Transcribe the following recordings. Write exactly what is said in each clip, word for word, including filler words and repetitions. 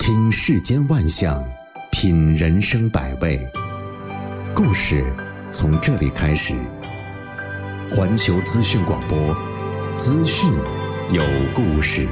听世间万象，品人生百味。故事从这里开始。环球资讯广播，资讯有故事。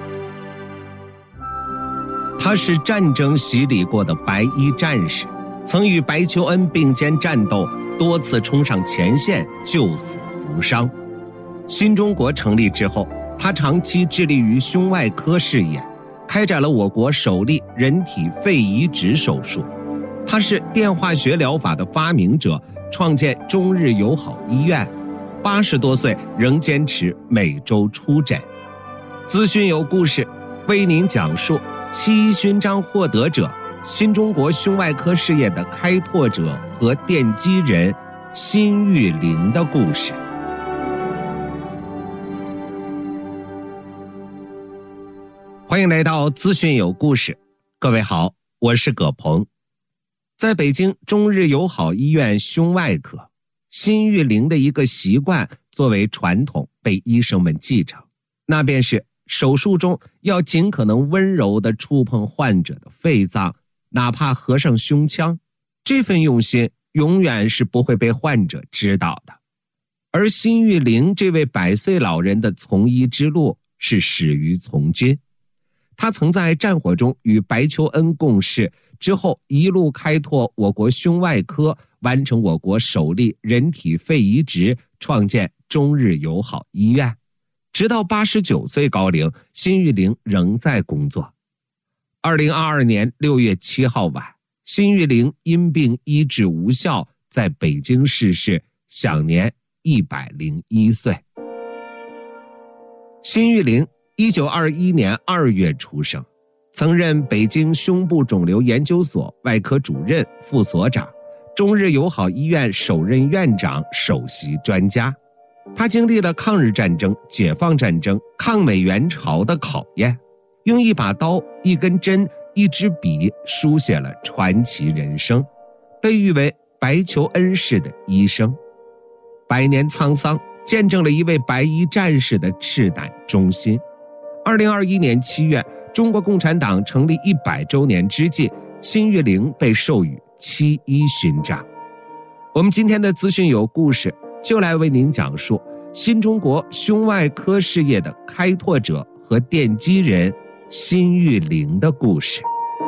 他是战争洗礼过的白衣战士，曾与白求恩并肩战斗，多次冲上前线救死扶伤。新中国成立之后，他长期致力于胸外科事业，开展了我国首例人体肺移植手术。他是电化学疗法的发明者，创建中日友好医院，八十多岁仍坚持每周出诊。资讯有故事，为您讲述七一勋章获得者、新中国胸外科事业的开拓者和奠基人辛玉玲的故事。欢迎来到资讯有故事，各位好，我是葛鹏。在北京中日友好医院胸外科，辛玉玲的一个习惯作为传统被医生们继承，那便是手术中要尽可能温柔地触碰患者的肺脏，哪怕合上胸腔，这份用心永远是不会被患者知道的。而辛玉玲这位百岁老人的从医之路是始于从军。他曾在战火中与白求恩共事，之后一路开拓我国胸外科，完成我国首例人体肺移植，创建中日友好医院。直到八十九岁高龄，辛玉玲仍在工作。二零二二年六月七号晚，辛玉玲因病医治无效，在北京逝世，享年一百零一岁。辛玉玲一九二一年二月出生，曾任北京胸部肿瘤研究所外科主任、副所长，中日友好医院首任院长、首席专家。他经历了抗日战争、解放战争、抗美援朝的考验，用一把刀、一根针、一支笔书写了传奇人生，被誉为白求恩式的医生。百年沧桑见证了一位白衣战士的赤胆忠心。二零二一年七月，中国共产党成立一百周年之际，辛玉玲被授予七一勋章。我们今天的资讯有故事，就来为您讲述新中国胸外科事业的开拓者和奠基人辛玉玲的故事。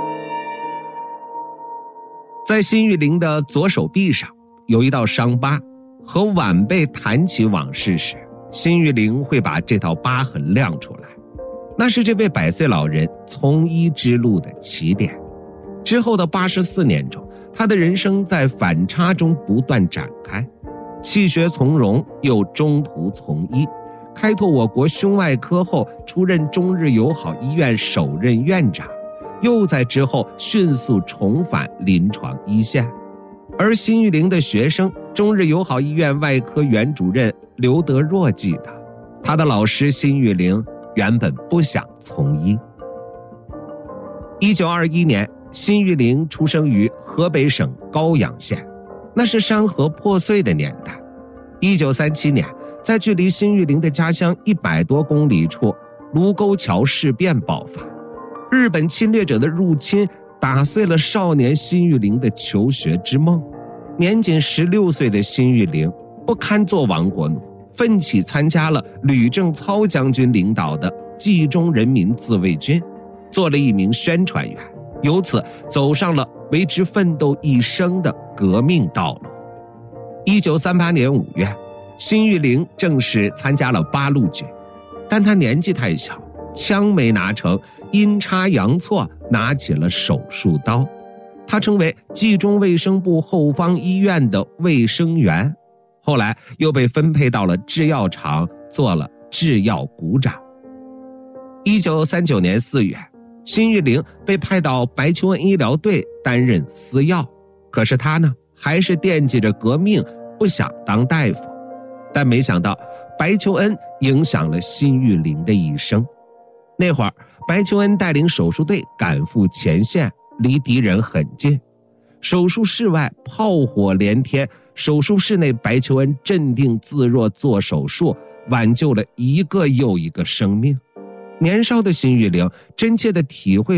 在辛玉玲的左手臂上有一道伤疤，和晚辈谈起往事时，辛玉玲会把这道疤痕亮出来。那是这位百岁老人从医之路的起点。之后的八十四年中，他的人生在反差中不断展开，弃学从戎，又中途从医，开拓我国胸外科后，出任中日友好医院首任院长，又在之后迅速重返临床一线。而辛玉玲的学生，中日友好医院外科原主任刘德若记得，他的老师辛玉玲原本不想从医。一九二一年，辛玉玲出生于河北省高阳县，那是山河破碎的年代。一九三七年，在距离辛玉玲的家乡一百多公里处，卢沟桥事变爆发，日本侵略者的入侵打碎了少年辛玉玲的求学之梦。年仅十六岁的辛玉玲不堪做亡国奴，奋起参加了吕正操将军领导的冀中人民自卫军，做了一名宣传员，由此走上了为之奋斗一生的革命道路。一九三八年五月，辛玉玲正式参加了八路军，但他年纪太小，枪没拿成，阴差阳错拿起了手术刀。他成为冀中卫生部后方医院的卫生员，后来又被分配到了制药厂，做了制药股长。一九三九年四月，辛玉玲被派到白求恩医疗队担任司药，可是他呢，还是惦记着革命，不想当大夫。但没想到白求恩影响了辛玉玲的一生。那会儿，白求恩带领手术队赶赴前线，离敌人很近。手术室外炮火连天，手术室内白求恩镇定自若做手术，挽救了一个又一个生命。年少的辛玉玲真切地体会到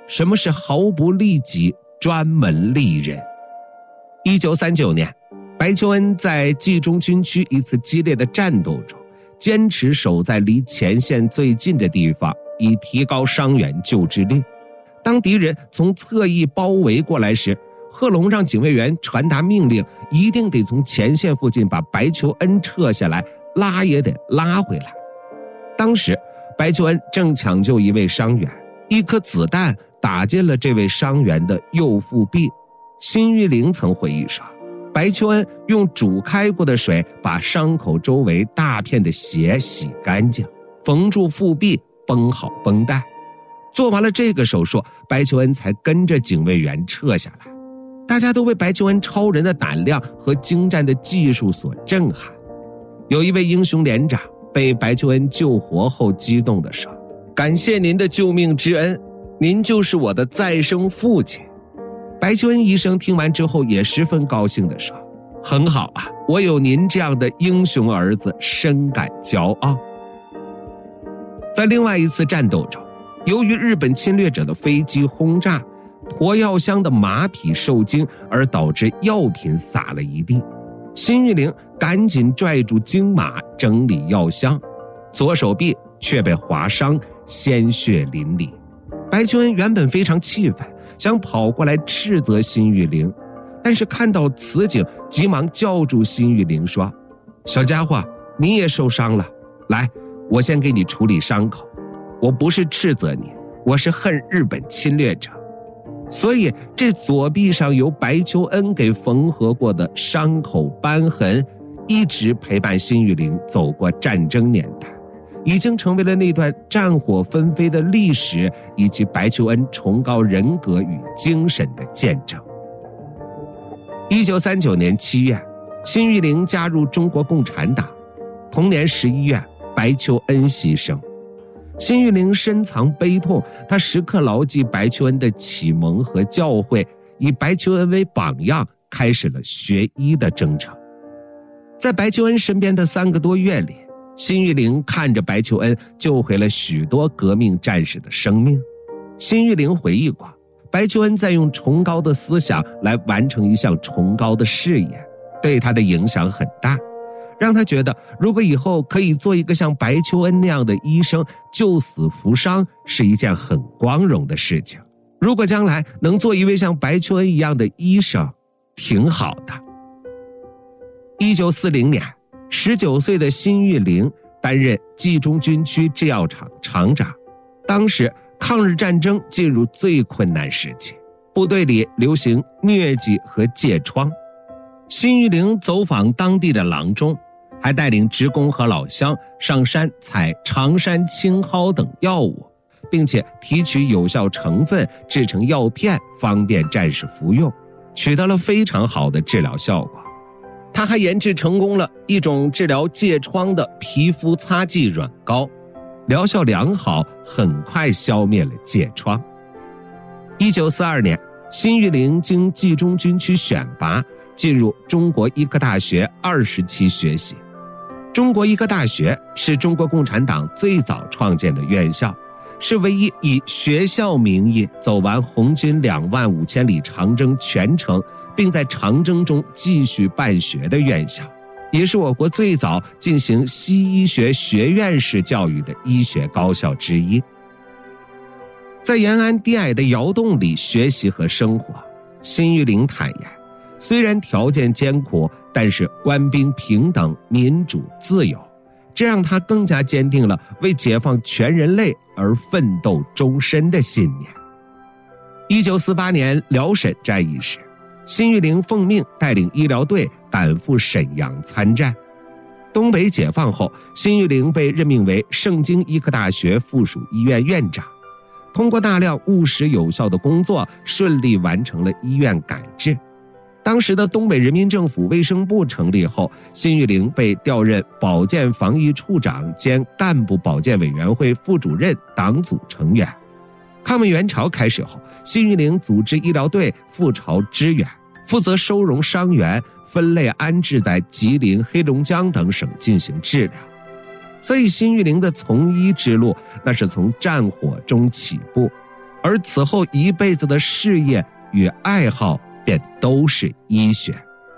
什么是毫不利己，专门利人。一九三九年，白求恩在冀中军区一次激烈的战斗中，坚持守在离前线最近的地方，以提高伤员救治率。当敌人从侧翼包围过来时，贺龙让警卫员传达命令，一定得从前线附近把白求恩撤下来，拉也得拉回来。当时白求恩正抢救一位伤员，一颗子弹打进了这位伤员的右腹壁。辛玉玲曾回忆说，白求恩用煮开过的水把伤口周围大片的血洗干净，缝住腹壁，绷好绷带。做完了这个手术，白求恩才跟着警卫员撤下来。大家都被白求恩超人的胆量和精湛的技术所震撼。有一位英雄连长被白求恩救活后激动地说，感谢您的救命之恩，您就是我的再生父亲。白求恩医生听完之后也十分高兴地说，很好啊，我有您这样的英雄儿子，深感骄傲。在另外一次战斗中，由于日本侵略者的飞机轰炸，驮药箱的马匹受惊，而导致药品洒了一地。辛玉玲赶紧拽住惊马整理药箱，左手臂却被划伤，鲜血淋漓。白求恩原本非常气愤，想跑过来斥责辛玉玲，但是看到此景，急忙叫住辛玉玲说，小家伙，你也受伤了，来，我先给你处理伤口。我不是斥责你，我是恨日本侵略者。所以这左臂上由白求恩给缝合过的伤口斑痕，一直陪伴辛玉玲走过战争年代，已经成为了那段战火纷飞的历史，以及白求恩崇高人格与精神的见证。一九三九年七月，辛玉玲加入中国共产党。同年十一月，白求恩牺牲。辛玉玲深藏悲痛，她时刻牢记白求恩的启蒙和教诲，以白求恩为榜样，开始了学医的征程。在白求恩身边的三个多月里，辛玉玲看着白求恩救回了许多革命战士的生命。辛玉玲回忆过，白求恩在用崇高的思想来完成一项崇高的事业，对他的影响很大，让他觉得如果以后可以做一个像白求恩那样的医生，救死扶伤是一件很光荣的事情。如果将来能做一位像白求恩一样的医生，挺好的。一九四零年，十九岁的辛玉玲担任冀中军区制药厂厂长。当时抗日战争进入最困难时期，部队里流行疟疾和疥疮。辛玉玲走访当地的郎中，还带领职工和老乡上山采常山青蒿等药物，并且提取有效成分制成药片，方便战士服用，取得了非常好的治疗效果。他还研制成功了一种治疗疥疮的皮肤擦剂软膏，疗效良好，很快消灭了疥疮。一九四二年，辛玉玲经冀中军区选拔，进入中国医科大学二十期学习。中国医科大学是中国共产党最早创建的院校，是唯一以学校名义走完红军两万五千里长征全程，并在长征中继续办学的院校，也是我国最早进行西医学学院式教育的医学高校之一。在延安低矮的窑洞里学习和生活，辛玉玲坦言，虽然条件艰苦，但是官兵平等、民主、自由，这让他更加坚定了为解放全人类而奋斗终身的信念。一九四八年辽沈战役时，辛玉玲奉命带领医疗队赶赴沈阳参战。东北解放后，辛玉玲被任命为盛京医科大学附属医院院长，通过大量务实有效的工作，顺利完成了医院改制。当时的东北人民政府卫生部成立后，辛玉玲被调任保健防疫处长兼干部保健委员会副主任党组成员。抗美援朝开始后，辛玉玲组织医疗队赴朝支援，负责收容伤员，分类安置在吉林、黑龙江等省进行治疗。所以辛玉玲的从医之路，那是从战火中起步， 而此后一辈子的事业与爱好便都是医学。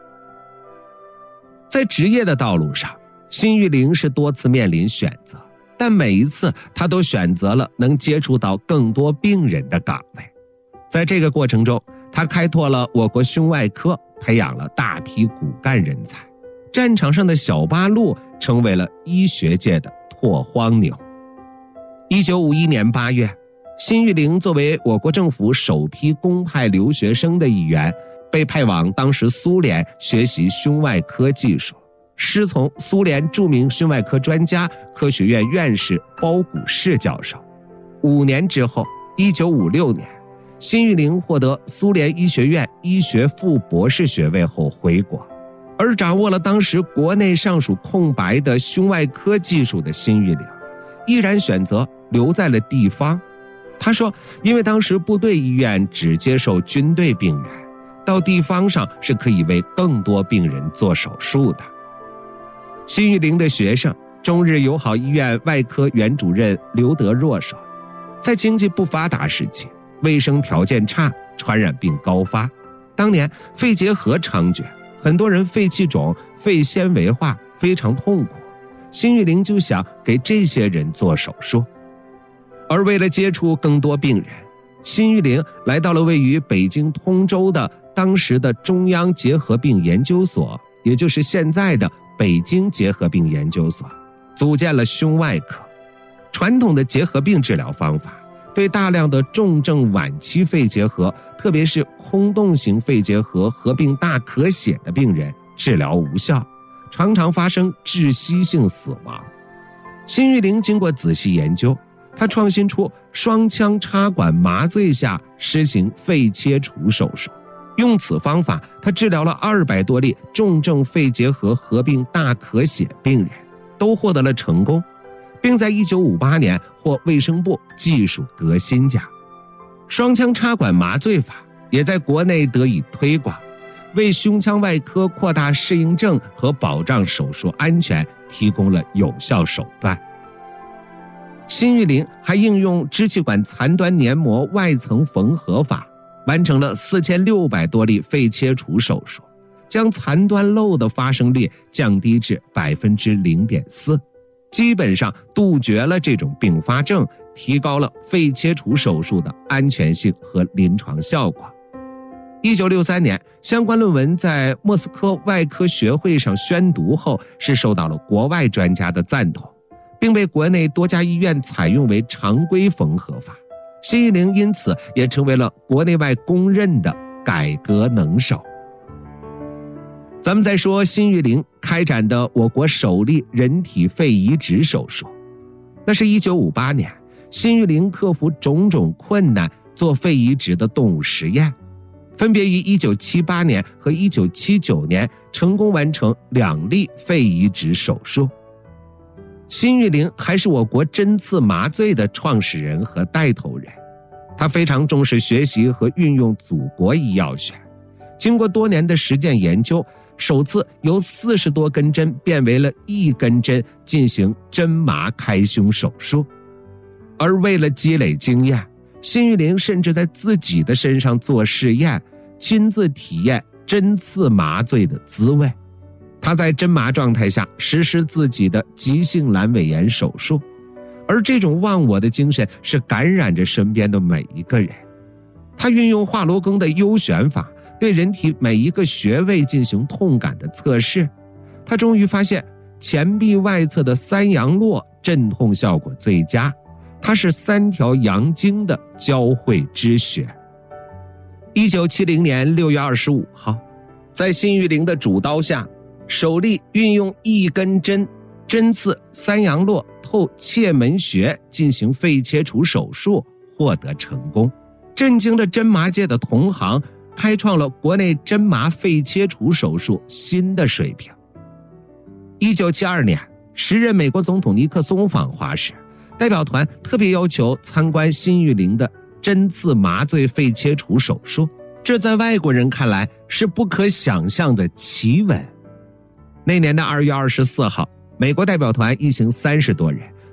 在职业的道路上，辛玉玲是多次面临选择，但每一次她都选择了能接触到更多病人的岗位。在这个过程中，她开拓了我国胸外科，培养了大批骨干人才。战场上的小八路成为了医学界的拓荒牛。一九五一年八月，辛玉玲作为我国政府首批公派留学生的一员，被派往当时苏联学习胸外科技术，师从苏联著名胸外科专家、科学院院士包谷氏教授。五年之后，一九五六年，辛玉玲获得苏联医学院医学副博士学位后回国，而掌握了当时国内尚属空白的胸外科技术的辛玉玲，毅然选择留在了地方。他说，因为当时部队医院只接受军队病员，到地方上是可以为更多病人做手术的。辛玉玲的学生中日友好医院外科原主任刘德若说，在经济不发达时期，卫生条件差，传染病高发，当年肺结核猖獗，很多人肺气肿、肺纤维化，非常痛苦。辛玉玲就想给这些人做手术。而为了接触更多病人，辛玉玲来到了位于北京通州的当时的中央结核病研究所，也就是现在的北京结核病研究所，组建了胸外科。传统的结核病治疗方法对大量的重症晚期肺结核，特别是空洞型肺结核合并大咳血的病人治疗无效，常常发生窒息性死亡。辛玉玲经过仔细研究，他创新出双腔插管麻醉下施行肺切除手术，用此方法，他治疗了二百多例重症肺结核合并大咳血病人，都获得了成功，并在一九五八年获卫生部技术革新奖。双腔插管麻醉法也在国内得以推广，为胸腔外科扩大适应症和保障手术安全提供了有效手段。辛玉玲还应用支气管残端黏膜外层缝合法，完成了四千六百多例肺切除手术，将残端漏的发生率降低至 百分之零点四， 基本上杜绝了这种并发症，提高了肺切除手术的安全性和临床效果。一九六三年，相关论文在莫斯科外科学会上宣读后，是受到了国外专家的赞同，并被国内多家医院采用为常规缝合法。辛玉玲因此也成为了国内外公认的改革能手。咱们再说辛玉玲开展的我国首例人体肺移植手术，那是一九五八年，辛玉玲克服种种困难做肺移植的动物实验，分别于一九七八年和一九七九年成功完成两例肺移植手术。辛玉玲还是我国针刺麻醉的创始人和带头人，他非常重视学习和运用祖国医药学，经过多年的实践研究，首次由四十多根针变为了一根针进行针麻开胸手术。而为了积累经验，辛玉玲甚至在自己的身上做试验，亲自体验针刺麻醉的滋味。他在针麻状态下实施自己的急性阑尾炎手术，而这种忘我的精神是感染着身边的每一个人。他运用华罗庚的优选法，对人体每一个穴位进行痛感的测试，他终于发现前臂外侧的三阳络镇痛效果最佳，它是三条阳经的交汇之穴。一九七零年六月二十五号，在辛玉玲的主刀下，首例运用一根针针刺三阳络透切门穴进行肺切除手术获得成功，震惊了针麻界的同行，开创了国内针麻肺切除手术新的水平。一九七二年，时任美国总统尼克松访华时，代表团特别要求参观辛玉玲的针刺麻醉肺切除手术，这在外国人看来是不可想象的奇闻。那年的二月二十四号，美国代表团一行三十多人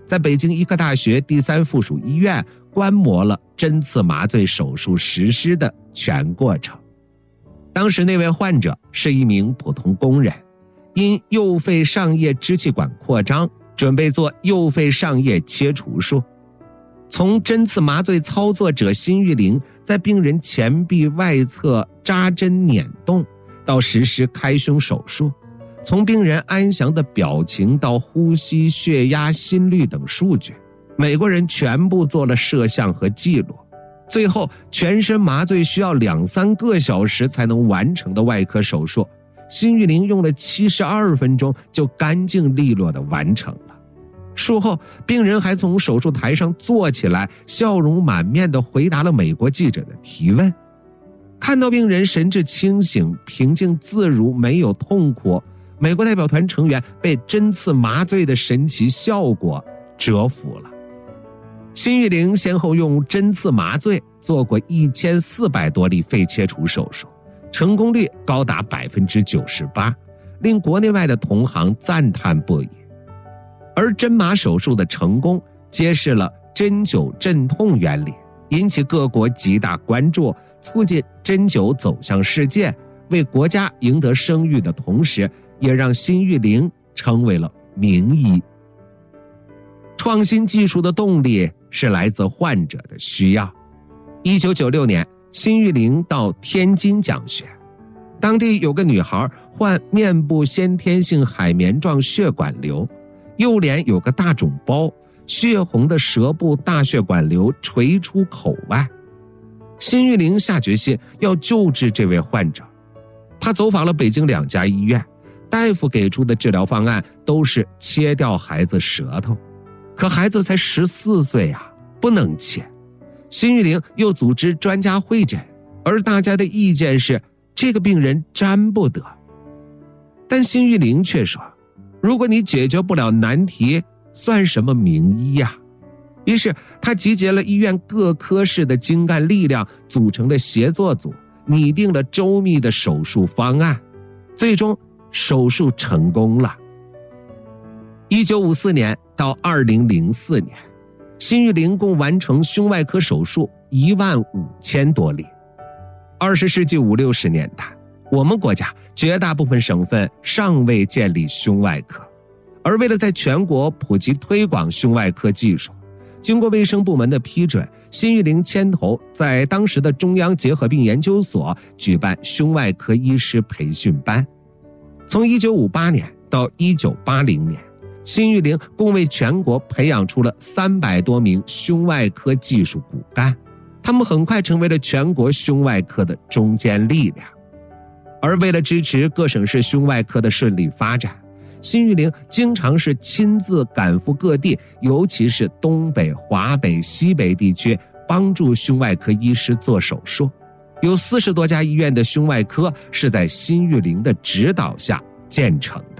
在北京医科大学第三附属医院观摩了针刺麻醉手术实施的全过程。当时那位患者是一名普通工人，因右肺上叶支气管扩张，准备做右肺上叶切除术。从针刺麻醉操作者辛玉玲在病人前臂外侧扎针捻动，到实施开胸手术，从病人安详的表情到呼吸、血压、心率等数据，美国人全部做了摄像和记录。最后全身麻醉需要两三个小时才能完成的外科手术，辛玉玲用了七十二分钟就干净利落地完成了。术后病人还从手术台上坐起来，笑容满面地回答了美国记者的提问。看到病人神志清醒、平静自如，没有痛苦，美国代表团成员被针刺麻醉的神奇效果折服了。辛玉玲先后用针刺麻醉做过一千四百多例肺切除手术，成功率高达 百分之九十八， 令国内外的同行赞叹不已。而针麻手术的成功揭示了针灸镇痛原理，引起各国极大关注，促进针灸走向世界，为国家赢得声誉的同时，也让辛玉玲成为了名医。创新技术的动力是来自患者的需要。一九九六年，辛玉玲到天津讲学，当地有个女孩患面部先天性海绵状血管瘤，右脸有个大肿包，血红的舌部大血管瘤垂出口外。辛玉玲下决心要救治这位患者，她走访了北京两家医院，大夫给出的治疗方案都是切掉孩子舌头，可孩子才十四岁啊，不能切。辛玉玲又组织专家会诊，而大家的意见是这个病人沾不得。但辛玉玲却说，如果你解决不了难题，算什么名医呀？于是他集结了医院各科室的精干力量，组成了协作组，拟定了周密的手术方案，最终手术成功了。一九五四年到二零零四年，辛玉玲共完成胸外科手术一万五千多例。二十世纪五六十年代，我们国家绝大部分省份尚未建立胸外科，而为了在全国普及推广胸外科技术，经过卫生部门的批准，辛玉玲牵头在当时的中央结核病研究所举办胸外科医师培训班。从一九五八年到一九八零年，辛玉玲共为全国培养出了三百多名胸外科技术骨干，他们很快成为了全国胸外科的中坚力量。而为了支持各省市胸外科的顺利发展，辛玉玲经常是亲自赶赴各地，尤其是东北、华北、西北地区，帮助胸外科医师做手术。有四十多家医院的胸外科是在辛玉玲的指导下建成的。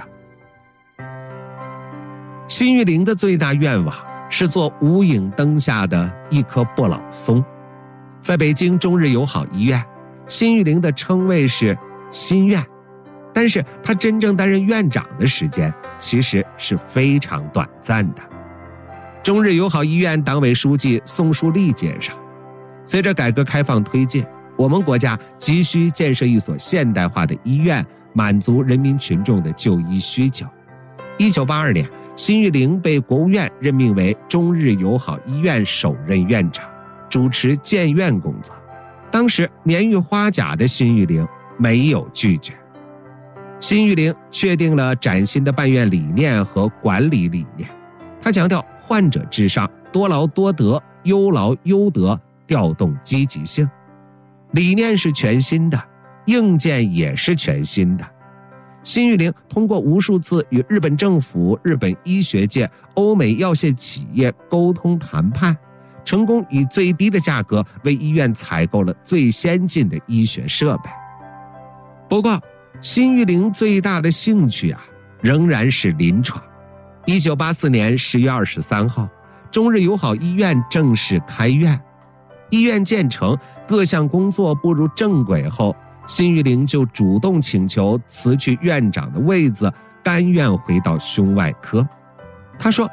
辛玉玲的最大愿望是做无影灯下的一棵不老松。在北京中日友好医院，辛玉玲的称谓是心院，但是她真正担任院长的时间其实是非常短暂的。中日友好医院党委书记宋树立介绍，随着改革开放推进，我们国家急需建设一所现代化的医院，满足人民群众的就医需求。一九八二年，辛玉玲被国务院任命为中日友好医院首任院长，主持建院工作。当时年逾花甲的辛玉玲没有拒绝。辛玉玲确定了崭新的办院理念和管理理念，她强调患者至上，多劳多得，优劳优得，调动积极性。理念是全新的，硬件也是全新的。辛玉玲通过无数次与日本政府、日本医学界、欧美药械企业沟通谈判，成功以最低的价格为医院采购了最先进的医学设备。不过，辛玉玲最大的兴趣啊，仍然是临床。一九八四年十月二十三号，中日友好医院正式开院。医院建成，各项工作步入正轨后，辛玉玲就主动请求辞去院长的位子，甘愿回到胸外科。他说，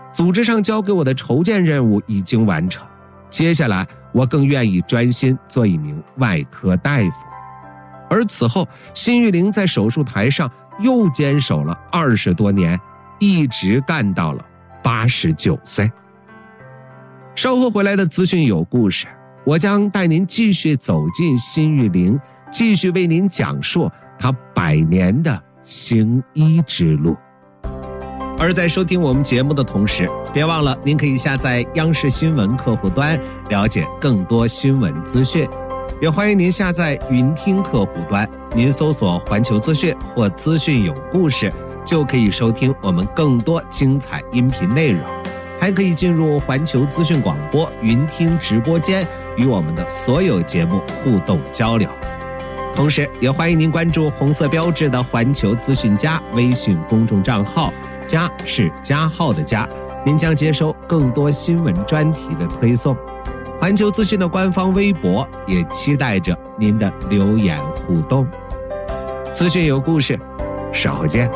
组织上交给我的筹建任务已经完成，接下来我更愿意专心做一名外科大夫。而此后，辛玉玲在手术台上又坚守了二十多年，一直干到了八十九岁。稍后回来的资讯有故事，我将带您继续走进辛玉玲，继续为您讲述她百年的行医之路。而在收听我们节目的同时，别忘了您可以下载央视新闻客户端，了解更多新闻资讯。也欢迎您下载云听客户端，您搜索环球资讯或资讯有故事，就可以收听我们更多精彩音频内容。还可以进入环球资讯广播云听直播间，与我们的所有节目互动交流。同时也欢迎您关注红色标志的环球资讯加微信公众账号，加是加号的加，您将接收更多新闻专题的推送。环球资讯的官方微博也期待着您的留言互动。资讯有故事，稍后见。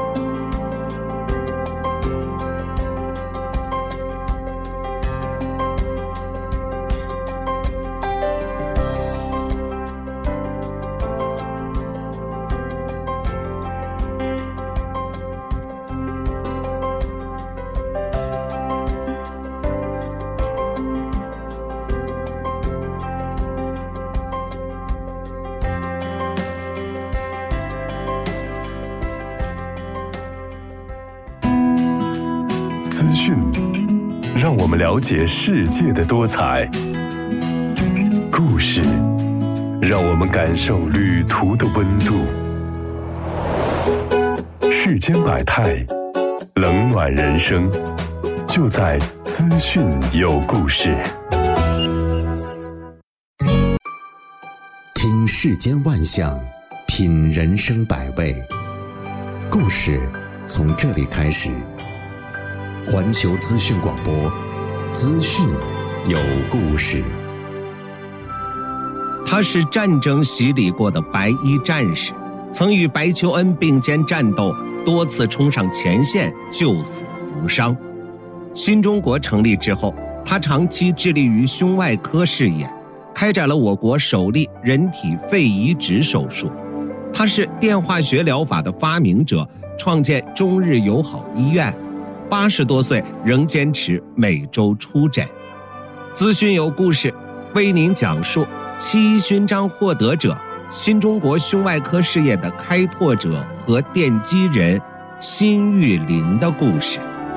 资讯让我们了解世界的多彩，故事让我们感受旅途的温度。世间百态，冷暖人生，就在资讯有故事。 听世间万象，品人生百味，故事从这里开始。环球资讯广播，资讯有故事。 他是战争洗礼过的白衣战士，曾与白求恩并肩战斗，多次冲上前线救死扶伤。新中国成立之后，他长期致力于胸外科事业，开展了我国首例人体肺移植手术。他是电化学疗法的发明者，创建中日友好医院。八十多岁仍坚持每周出诊。资讯有故事，为您讲述七一勋章获得者、新中国胸外科事业的开拓者和奠基人辛玉玲的故事。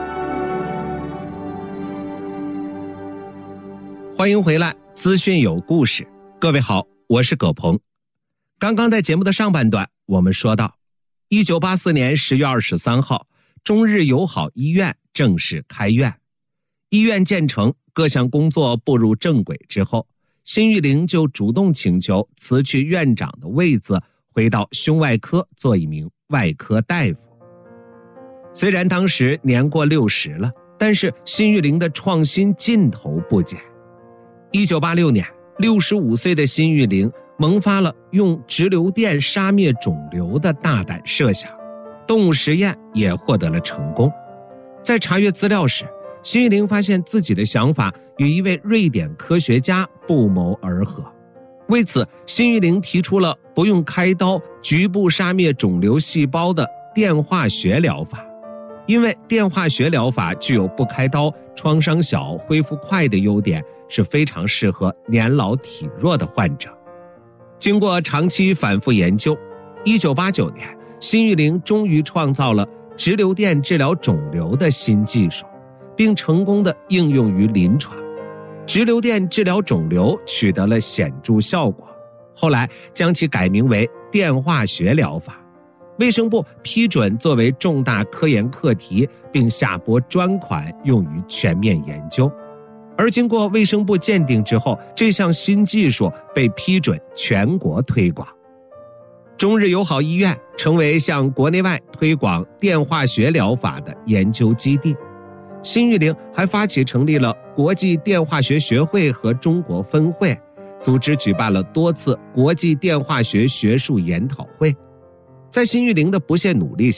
欢迎回来，资讯有故事。各位好，我是葛鹏。刚刚在节目的上半段，我们说到一九八四年十月二十三号，中日友好医院正式开院。医院建成，各项工作步入正轨之后，辛玉玲就主动请求辞去院长的位子，回到胸外科做一名外科大夫。虽然当时年过六十了，但是辛玉玲的创新劲头不减。一九八六年，六十五岁的辛玉玲萌发了用直流电杀灭肿瘤的大胆设想，动物实验也获得了成功。在查阅资料时，辛玉玲发现自己的想法与一位瑞典科学家不谋而合。为此，辛玉玲提出了不用开刀局部杀灭肿瘤细胞的电化学疗法。因为电化学疗法具有不开刀、创伤小、恢复快的优点，是非常适合年老体弱的患者。经过长期反复研究，一九八九年，辛玉玲终于创造了直流电治疗肿瘤的新技术，并成功地应用于临床。直流电治疗肿瘤取得了显著效果，后来将其改名为电化学疗法。卫生部批准作为重大科研课题，并下拨专款用于全面研究。而经过卫生部鉴定之后，这项新技术被批准全国推广。中日友好医院成为向国内外推广电化学疗法的研究基地。辛玉玲还发起成立了国际电化学学会和中国分会，组织举办了多次国际电化学学术研讨会。在辛玉玲的不懈努力下，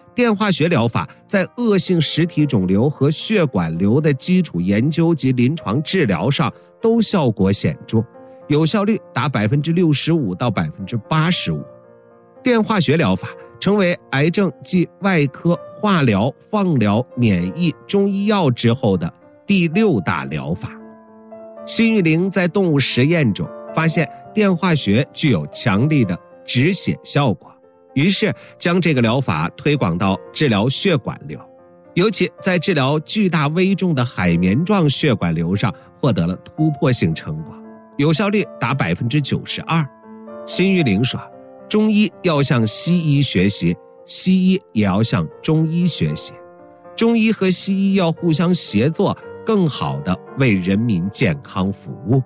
电化学疗法在恶性实体肿瘤和血管瘤的基础研究及临床治疗上都效果显著，有效率达 百分之六十五 到 百分之八十五。电化学疗法成为癌症继外科、化疗、放疗、免疫、中医药之后的第六大疗法。辛玉玲在动物实验中发现电化学具有强力的止血效果，于是将这个疗法推广到治疗血管瘤，尤其在治疗巨大危重的海绵状血管瘤上获得了突破性成果，有效率达 百分之九十二。 辛玉玲说，中医要向西医学习，西医也要向中医学习，中医和西医要互相协作，更好地为人民健康服务。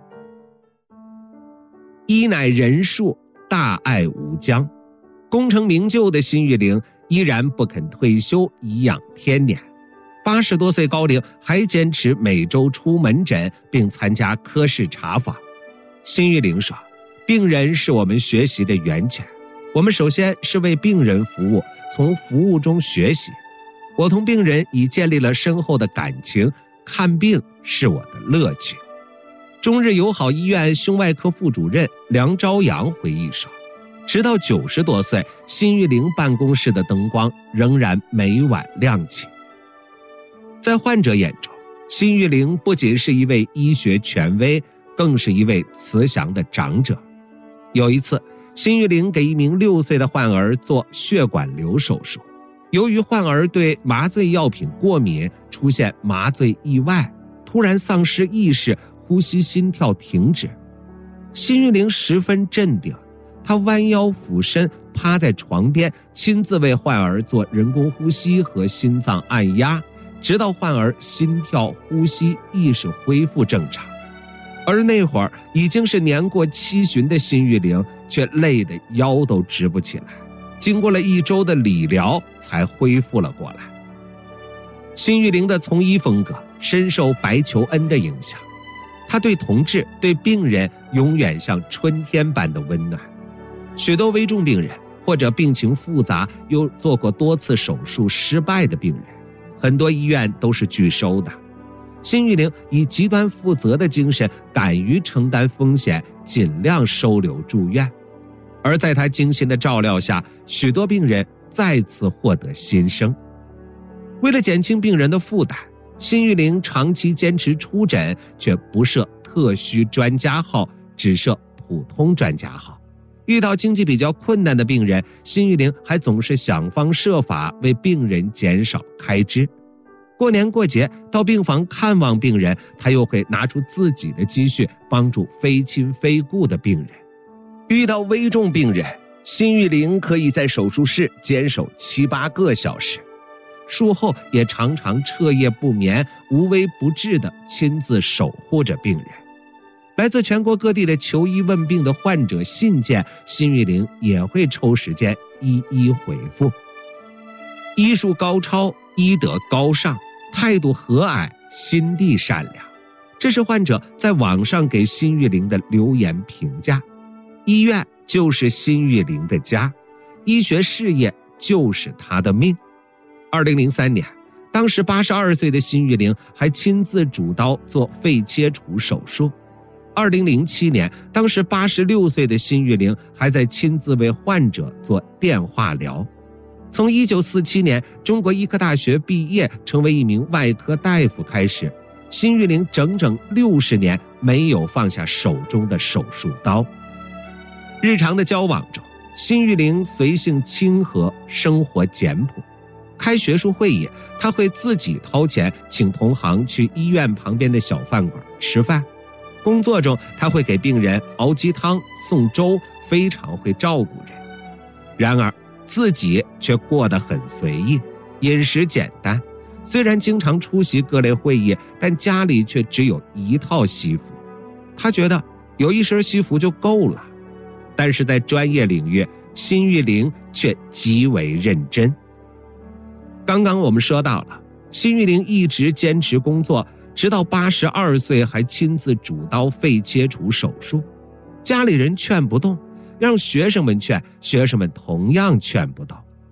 医乃仁术，大爱无疆。功成名就的辛玉玲依然不肯退休，颐养天年。八十多岁高龄还坚持每周出门诊，并参加科室查访。辛玉玲说，病人是我们学习的源泉，我们首先是为病人服务，从服务中学习。我同病人已建立了深厚的感情，看病是我的乐趣。中日友好医院胸外科副主任梁朝阳回忆说，直到九十多岁，辛玉玲办公室的灯光仍然每晚亮起。在患者眼中，辛玉玲不仅是一位医学权威，更是一位慈祥的长者。有一次，辛玉玲给一名六岁的患儿做血管瘤手术，由于患儿对麻醉药品过敏，出现麻醉意外，突然丧失意识，呼吸心跳停止。辛玉玲十分镇定，她弯腰俯身趴在床边，亲自为患儿做人工呼吸和心脏按压，直到患儿心跳、呼吸、意识恢复正常。而那会儿已经是年过七旬的辛玉玲，却累得腰都直不起来，经过了一周的理疗才恢复了过来。辛玉玲的从医风格深受白求恩的影响，她对同志、对病人永远像春天般的温暖。许多危重病人或者病情复杂又做过多次手术失败的病人，很多医院都是拒收的。辛玉玲以极端负责的精神，敢于承担风险，尽量收留住院。而在她精心的照料下，许多病人再次获得新生。为了减轻病人的负担，辛玉玲长期坚持出诊，却不设特需专家号，只设普通专家号。遇到经济比较困难的病人，辛玉玲还总是想方设法为病人减少开支。过年过节到病房看望病人，她又会拿出自己的积蓄帮助非亲非故的病人。遇到危重病人，辛玉玲可以在手术室坚守七八个小时，术后也常常彻夜不眠，无微不至地亲自守护着病人。来自全国各地的求医问病的患者信件，辛玉玲也会抽时间一一回复。医术高超，医德高尚，态度和蔼，心地善良，这是患者在网上给辛玉玲的留言评价。医院就是辛玉玲的家，医学事业就是她的命。二零零三年，当时八十二岁的辛玉玲还亲自主刀做肺切除手术。二零零七年，当时八十六岁的辛玉玲还在亲自为患者做电化疗。从一九四七年中国医科大学毕业，成为一名外科大夫开始，辛玉玲整整六十年没有放下手中的手术刀。日常的交往中，辛玉玲随性亲和，生活简朴。开学术会议，她会自己掏钱请同行去医院旁边的小饭馆吃饭。工作中，她会给病人熬鸡汤、送粥，非常会照顾人。然而自己却过得很随意，饮食简单。虽然经常出席各类会议，但家里却只有一套西服。她觉得有一身西服就够了。但是在专业领域，辛玉玲却极为认真。刚刚我们说到了，辛玉玲一直坚持工作，直到八十二岁还亲自主刀肺切除手术。家里人劝不动，让学生们劝，学生们同样劝不动。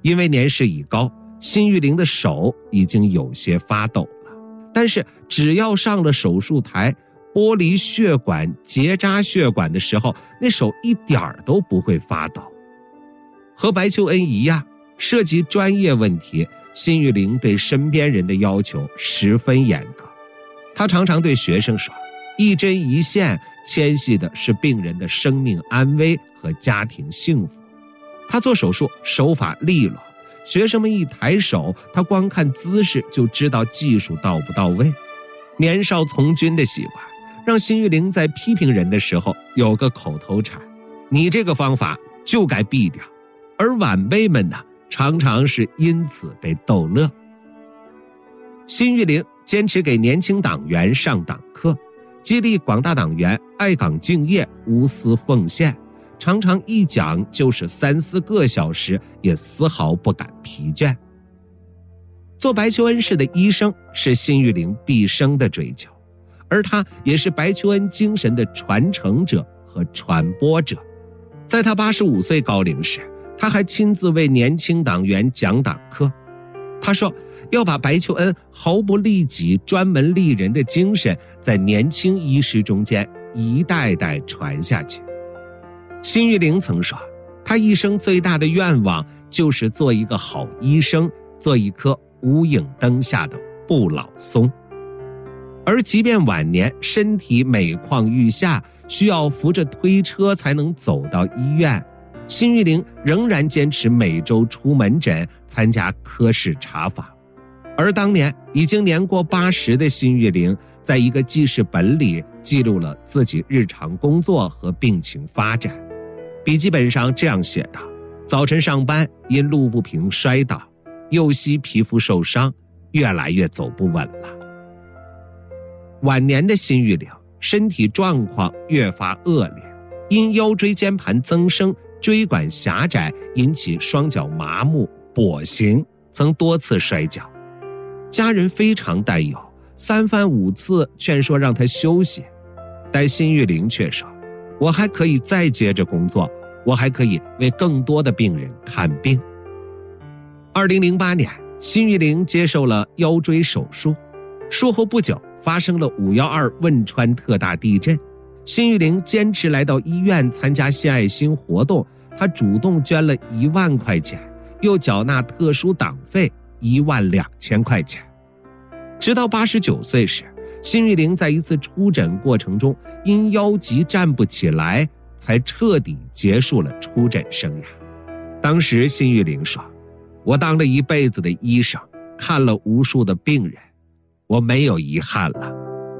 因为年事已高，辛玉玲的手已经有些发抖了，但是只要上了手术台，剥离血管、结扎血管的时候，那手一点儿都不会发抖。和白求恩一样，涉及专业问题，辛玉玲对身边人的要求十分严格。她常常对学生说，一针一线牵系的是病人的生命安危和家庭幸福。她做手术手法利落，学生们一抬手，她光看姿势就知道技术到不到位。年少从军的习惯让辛玉玲在批评人的时候有个口头禅，你这个方法就该毙掉。而晚辈们呢，常常是因此被逗乐。辛玉玲坚持给年轻党员上党课，激励广大党员爱岗敬业、无私奉献，常常一讲就是三四个小时，也丝毫不感疲倦。做白求恩式的医生是辛玉玲毕生的追求，而他也是白求恩精神的传承者和传播者。在他八十五岁高龄时，他还亲自为年轻党员讲党课。他说要把白求恩毫不利己、专门利人的精神在年轻医师中间一代代传下去。辛玉玲曾说，他一生最大的愿望就是做一个好医生，做一棵无影灯下的不老松。而即便晚年身体每况愈下，需要扶着推车才能走到医院，辛玉玲仍然坚持每周出门诊，参加科室查访。而当年已经年过八十的辛玉玲，在一个记事本里记录了自己日常工作和病情发展。笔记本上这样写道，早晨上班因路不平摔倒，右膝皮肤受伤，越来越走不稳了。晚年的辛玉玲身体状况越发恶劣，因腰椎间盘增生、椎管狭窄引起双脚麻木、跛行，曾多次摔跤。家人非常担忧，三番五次劝说让他休息，但辛玉玲却说，我还可以再接着工作，我还可以为更多的病人看病。二零零八年，辛玉玲接受了腰椎手术，术后不久发生了五一二汶川特大地震。辛玉玲坚持来到医院参加献爱心活动，她主动捐了一万块钱，又缴纳特殊党费一万两千块钱。直到八十九岁时，辛玉玲在一次出诊过程中因腰疾站不起来，才彻底结束了出诊生涯。当时辛玉玲说，我当了一辈子的医生，看了无数的病人，我没有遗憾了。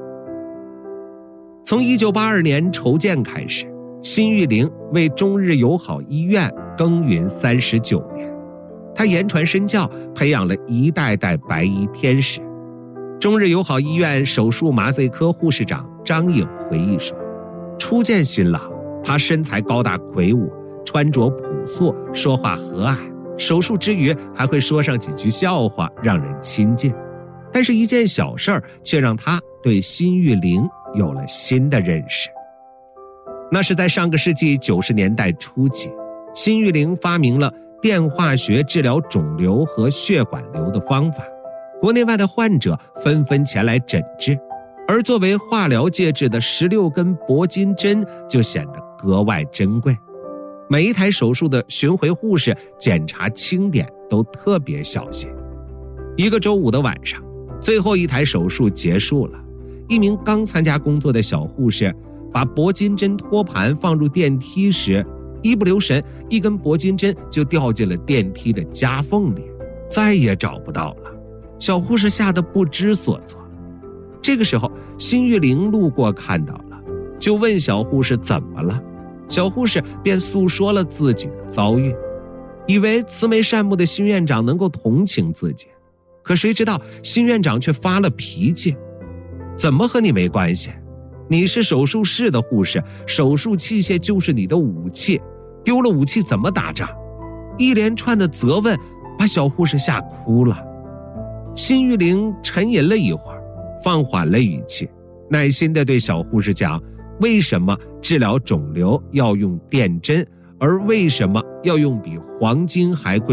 从一九八二年筹建开始，辛玉玲为中日友好医院耕耘三十九年，她言传身教，培养了一代代白衣天使。中日友好医院手术麻醉科护士长张颖回忆说，初见新郎，他身材高大魁梧，穿着朴素，说话和蔼，手术之余还会说上几句笑话，让人亲近。但是一件小事儿却让他对辛玉玲有了新的认识。那是在上个世纪九十年代初期，辛玉玲发明了电化学治疗肿瘤和血管瘤的方法，国内外的患者纷纷前来诊治，而作为化疗介质的十六根铂金针就显得格外珍贵。每一台手术的巡回护士检查清点都特别小心。一个周五的晚上，最后一台手术结束了，一名刚参加工作的小护士把铂金针托盘放入电梯时，一不留神，一根铂金针就掉进了电梯的夹缝里，再也找不到了。小护士吓得不知所措。这个时候，辛玉玲路过看到了，就问小护士怎么了，小护士便诉说了自己的遭遇，以为慈眉善目的辛院长能够同情自己，可谁知道辛院长却发了脾气，怎么和你没关系？你是手术室的护士，手术器械就是你的武器，丢了武器怎么打仗？一连串的责问把小护士吓哭了。辛玉玲沉吟了一会儿，放缓了语气，耐心地对小护士讲，为什么治疗肿瘤要用电针，而为什么要用比黄金还贵的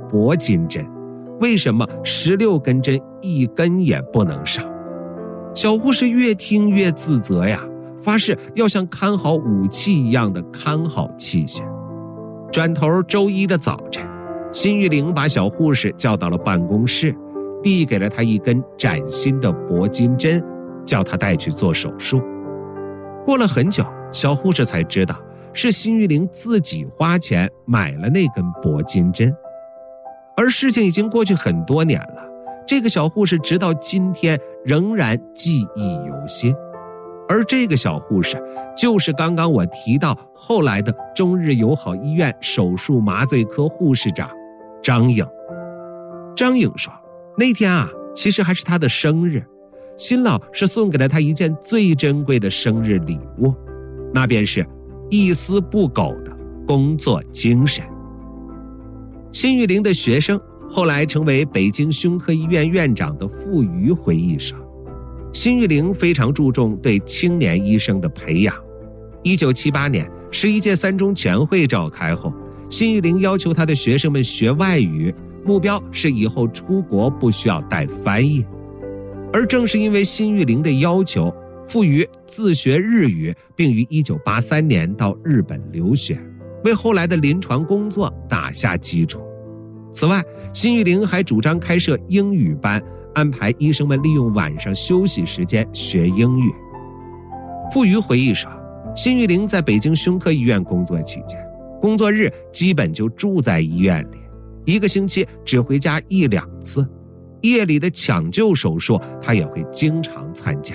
铂金针，为什么十六根针一根也不能少？小护士越听越自责呀，发誓要像看好武器一样的看好器械。转头周一的早晨，辛玉玲把小护士叫到了办公室，递给了她一根崭新的铂金针，叫她带去做手术。过了很久，小护士才知道是辛玉玲自己花钱买了那根铂金针。而事情已经过去很多年了，这个小护士直到今天仍然记忆犹新。而这个小护士就是刚刚我提到后来的中日友好医院手术麻醉科护士长张颖。张颖说，那天啊，其实还是她的生日，辛老是送给了她一件最珍贵的生日礼物，那便是一丝不苟的工作精神。辛玉玲的学生后来成为北京胸科医院院长的傅瑜回忆说，辛玉玲非常注重对青年医生的培养。一九七八年十一届三中全会召开后，辛玉玲要求她的学生们学外语，目标是以后出国不需要带翻译。而正是因为辛玉玲的要求，傅瑜自学日语，并于一九八三年到日本留学，为后来的临床工作打下基础。此外，辛玉玲还主张开设英语班，安排医生们利用晚上休息时间学英语。傅瑜回忆说，辛玉玲在北京胸科医院工作期间，工作日基本就住在医院里，一个星期只回家一两次，夜里的抢救手术她也会经常参加。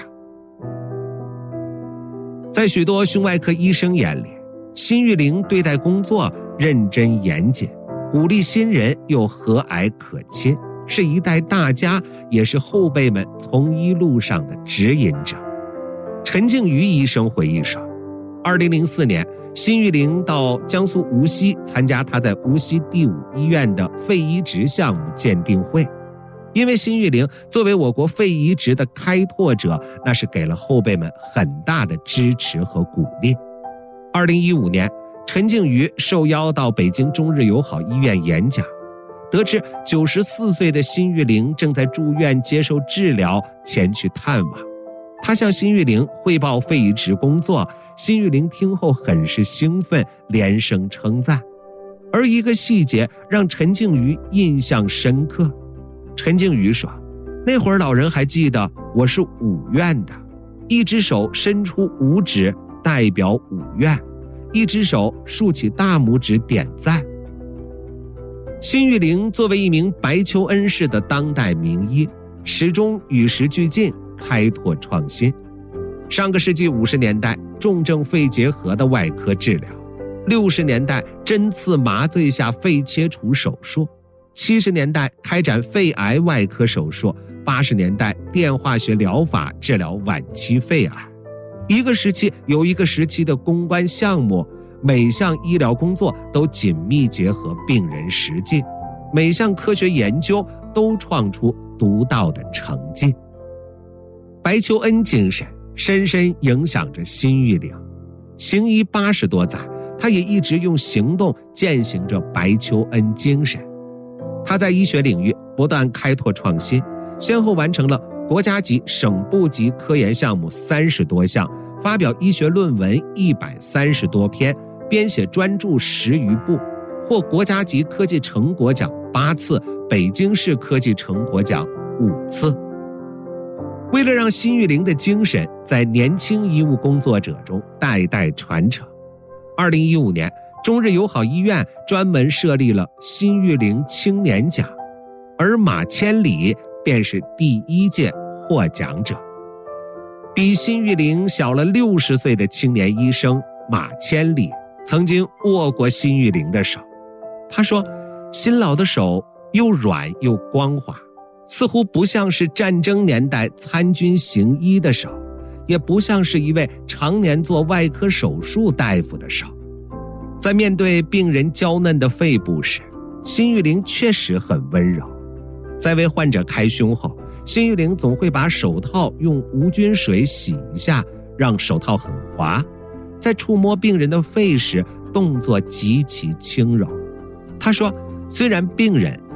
在许多胸外科医生眼里，辛玉玲对待工作认真严谨，鼓励新人又和蔼可亲，是一代大家，也是后辈们从医路上的指引者。陈静瑜医生回忆说，二零零四年，辛玉玲到江苏无锡参加她在无锡第五医院的肺移植项目鉴定会。因为辛玉玲作为我国肺移植的开拓者，那是给了后辈们很大的支持和鼓励。二零一五年，陈静瑜受邀到北京中日友好医院演讲，得知九十四岁的辛玉玲正在住院接受治疗，前去探望。他向辛玉玲汇报肺移植工作，辛玉玲听后很是兴奋，连声称赞。而一个细节让陈静瑜印象深刻。陈静瑜说，那会儿老人还记得我是五院的，一只手伸出五指代表五院，一只手竖起大拇指点赞。辛玉玲作为一名白求恩式的当代名医，始终与时俱进，开拓创新。上个世纪五十年代重症肺结核的外科治疗，六十年代针刺麻醉下肺切除手术，七十年代开展肺癌外科手术，八十年代电化学疗法治疗晚期肺癌。一个时期有一个时期的攻关项目，每项医疗工作都紧密结合病人实际，每项科学研究都创出独到的成绩。白求恩精神深深影响着辛玉玲，行医八十多载，他也一直用行动践行着白求恩精神。他在医学领域不断开拓创新，先后完成了国家级、省部级科研项目三十多项，发表医学论文一百三十多篇，编写专著十余部，获国家级科技成果奖八次，北京市科技成果奖五次。为了让辛玉玲的精神在年轻医务工作者中代代传承，二零一五年中日友好医院专门设立了辛玉玲青年奖，而马千里便是第一届获奖者。比辛玉玲小了六十岁的青年医生马千里曾经握过辛玉玲的手，他说，辛老的手又软又光滑，似乎不像是战争年代参军行医的手，也不像是一位常年做外科手术大夫的手。在面对病人娇嫩的肺部时，辛玉玲确实很温柔。在为患者开胸后，辛玉玲总会把手套用无菌水洗一下，让手套很滑。在触摸病人的肺时，动作极其轻柔。她说，虽然病人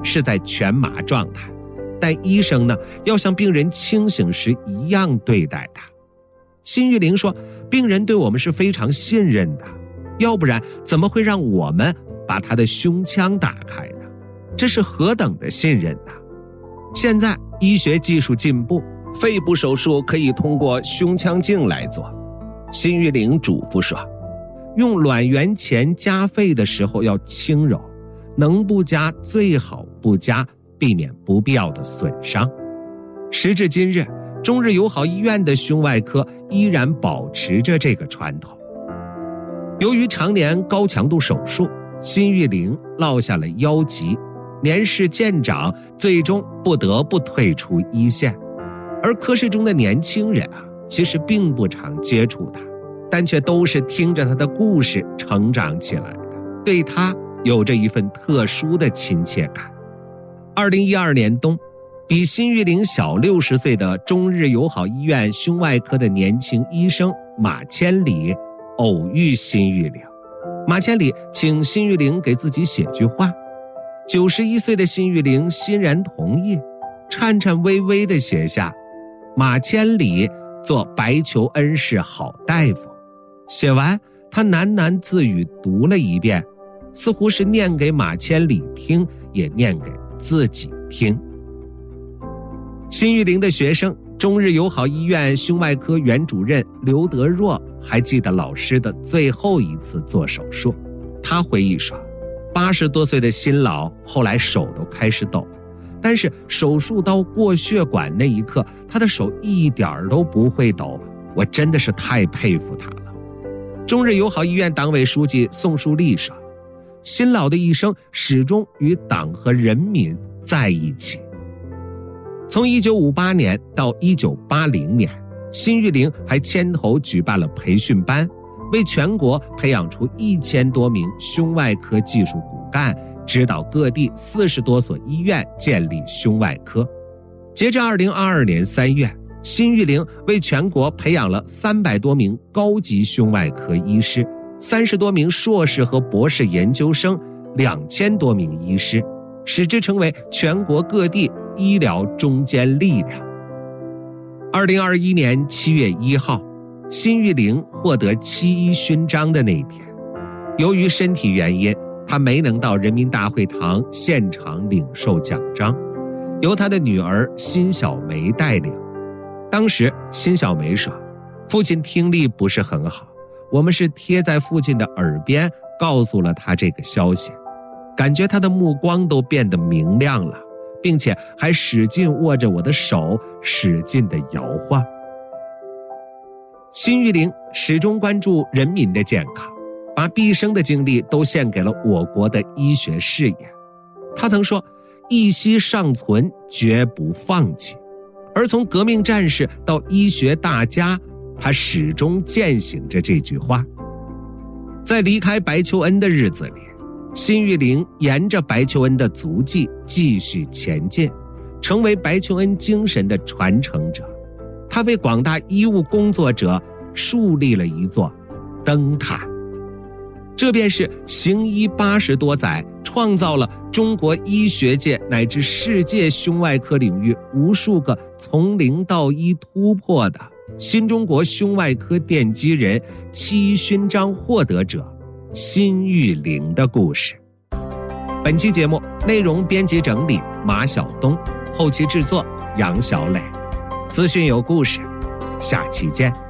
是在全麻状态，但医生呢，要像病人清醒时一样对待他。辛玉玲说，病人对我们是非常信任的，要不然怎么会让我们把他的胸腔打开呢？这是何等的信任呢？现在医学技术进步，肺部手术可以通过胸腔镜来做。辛玉玲嘱咐说，用卵圆钳夹肺的时候要轻柔，能不夹最好不夹，避免不必要的损伤。时至今日，中日友好医院的胸外科依然保持着这个传统。由于常年高强度手术，辛玉玲落下了腰疾，年事渐长，最终不得不退出一线。而科室中的年轻人啊，其实并不常接触他，但却都是听着他的故事成长起来的，对他有着一份特殊的亲切感。二零一二年冬，比辛玉玲小六十岁的中日友好医院胸外科的年轻医生马千里偶遇辛玉玲。马千里请辛玉玲给自己写句话，九十一岁的辛玉玲欣然同意，颤颤巍巍地写下：马千里做白求恩是好大夫。写完，他喃喃自语读了一遍，似乎是念给马千里听，也念给自己听。辛玉玲的学生，中日友好医院胸外科原主任刘德若还记得老师的最后一次做手术。他回忆说，八十多岁的辛老后来手都开始抖，但是手术刀过血管那一刻，他的手一点都不会抖，我真的是太佩服他了。中日友好医院党委书记宋树立说，辛老的一生始终与党和人民在一起。从一九五八年到一九八零年，辛玉玲还牵头举办了培训班，为全国培养出一千多名胸外科技术骨干，指导各地四十多所医院建立胸外科。截至二零二二年三月，辛玉玲为全国培养了三百多名高级胸外科医师，三十多名硕士和博士研究生，两千多名医师，使之成为全国各地医疗中坚力量。二零二一年七月一号，辛玉玲获得七一勋章的那一天，由于身体原因，她没能到人民大会堂现场领受奖章，由她的女儿辛小梅带领。当时辛小梅说，父亲听力不是很好，我们是贴在父亲的耳边告诉了他这个消息，感觉他的目光都变得明亮了，并且还使劲握着我的手，使劲地摇晃。辛玉玲始终关注人民的健康，把毕生的精力都献给了我国的医学事业。他曾说，一息尚存，绝不放弃。而从革命战士到医学大家，他始终践行着这句话。在离开白求恩的日子里，辛玉玲沿着白求恩的足迹继续前进，成为白求恩精神的传承者。他为广大医务工作者树立了一座灯塔。这便是行医八十多载，创造了中国医学界乃至世界胸外科领域无数个从零到一突破的新中国胸外科奠基人、七一勋章获得者辛玉玲的故事。本期节目内容编辑整理马晓东，后期制作杨小磊。资讯有故事，下期见。